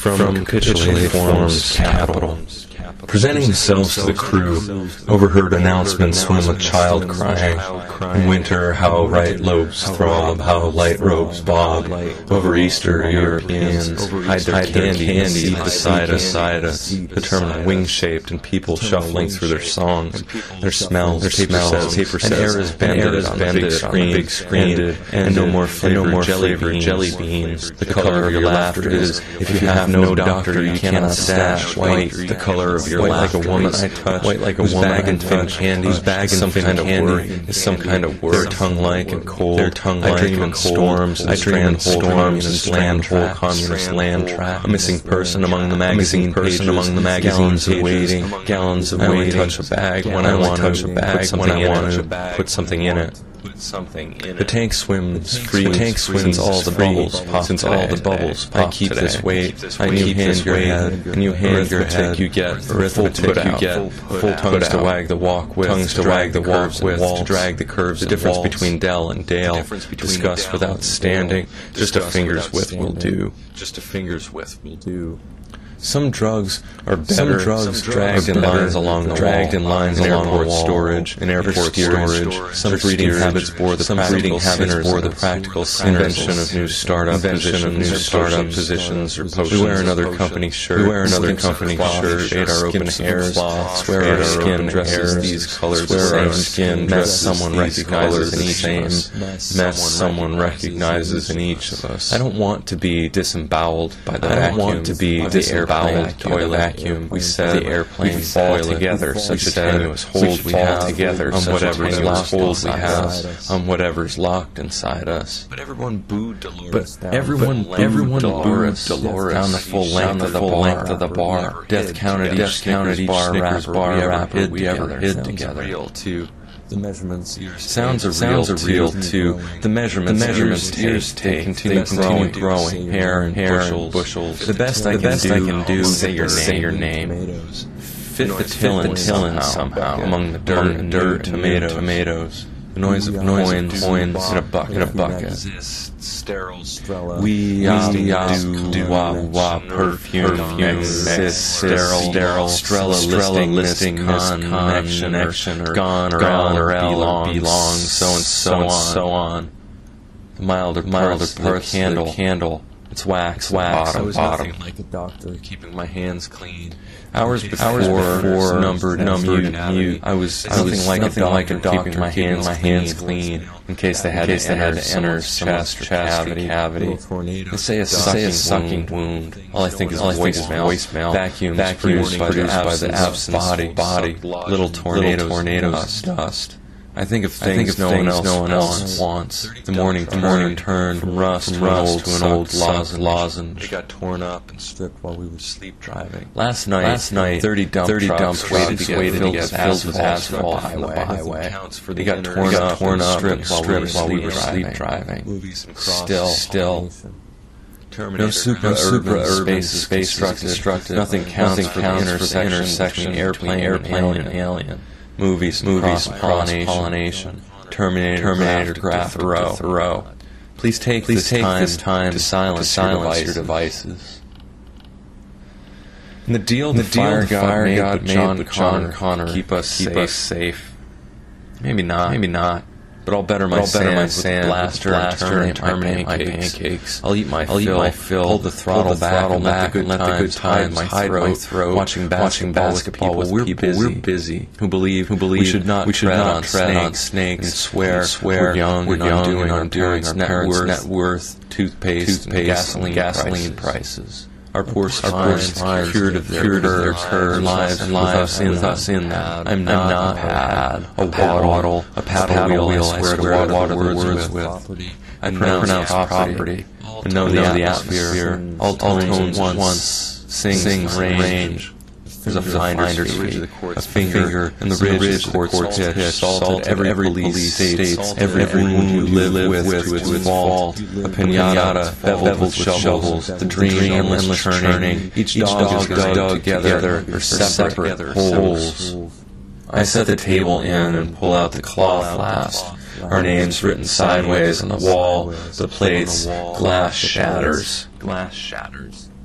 from Capitulate Forms Capital. Presenting themselves to the crew, overheard announcements when the child crying. In winter, how right lobes throb, how light robes bob. Over Easter, Europeans hide their candy beside us, determined wing-shaped and people shuffling through their songs, their smells, paper says, and air is bended on the big screen, and no more flavored jelly beans. The color of your laughter is, if you have no doctor, you cannot stash. White, the color of your white like a woman I touch, white like a woman bag and touch, whose bag and some kind of worry is some kind of worry. Their tongue-like and cold, I dream in storms, I dream in storms and land-hole communist land trap. A missing person among the magazine pages, gallons of waiting. I only touch a bag when I want to put something in it. The tank swims free since all the bubbles pop. I keep this weight. I hand your head, and you hand your head. You get arithmetic. You get full tongues to wag the walk with, tongues to drag the walk with, to drag the curves. The difference between Dell and Dale. Discuss without standing. Just a finger's width will do. Some drugs are better. Some drugs dragged in lines along the airport storage. Some breeding habits bore the practical sinners. Invention of new startup positions or potions. We wear another company shirt. Shade our open hairs. Swear our skin dresses these colors. Swear our skin mess someone recognizes in each of us. Mess someone recognizes in each of us. I don't want to be disemboweled by the vacuum. I don't want to be disemboweled. Toilet vacuum. We said the airplane fall together. Such a tenuous hold we have together. On whatever's locked inside us. But everyone booed Dolores. Everyone booed Dolores down the full length of the bar. Death counted each Snickers bar rapper we ever hid together. The measurements sounds are real too. The measurements years take continue growing. Hair and bushels. The best I can do is say your name. Fit the tillin somehow among the dirt tomatoes. The noise of coins in a bucket. We do wah perfume exists. Sterile Strella listing connection or gone or belong so on. The milder part of the candle. It's wax bottom. Like a doctor, keeping my hands clean. Hours before, numbered, mute. I was nothing like a doctor, keeping my hands clean in case they had to enter chest cavity. They say a sucking wound. All I think is voicemail. Vacuums produced by the absence body. Little tornadoes, dust. I think of things no one else wants. The morning turned from rust to an old lozenge. It got torn up and stripped while we were sleep driving. Last night, 30 dump trucks waited to get filled with asphalt on the highway. They got torn up and stripped while we were sleep driving. Still. No supra-urban space constructed. Nothing counts for the intersection between airplane and alien. Movies, pollination, Terminator, Graph, Thoreau. Please take this time to silence your devices. And the fire god made with John Connor keep us safe. Maybe not. But I'll better my sand with blaster and terminate my pancakes. I'll eat my fill, hold the throttle back and let the good times hide my throat. Watching basketball with people we're busy, who believe we should not tread on snakes and swear we're young and undoing our parents' net worth, toothpaste, gasoline prices. Our poor spines cured of their curves, lives with us in that. I'm not a paddle wheel, I swear to water the words with. I pronounce property, and know the atmosphere. All tones once, sings range. There's a finder's fee, a finger, and the ridge quartz pitch, salted every police states, every wound you live with to its fault, a pinata beveled with shovels, the dream endless churning, each dog is dug together, or separate holes. I set the table in and pull out the cloth last. Our names written sideways on the wall, the plates, glass shatters.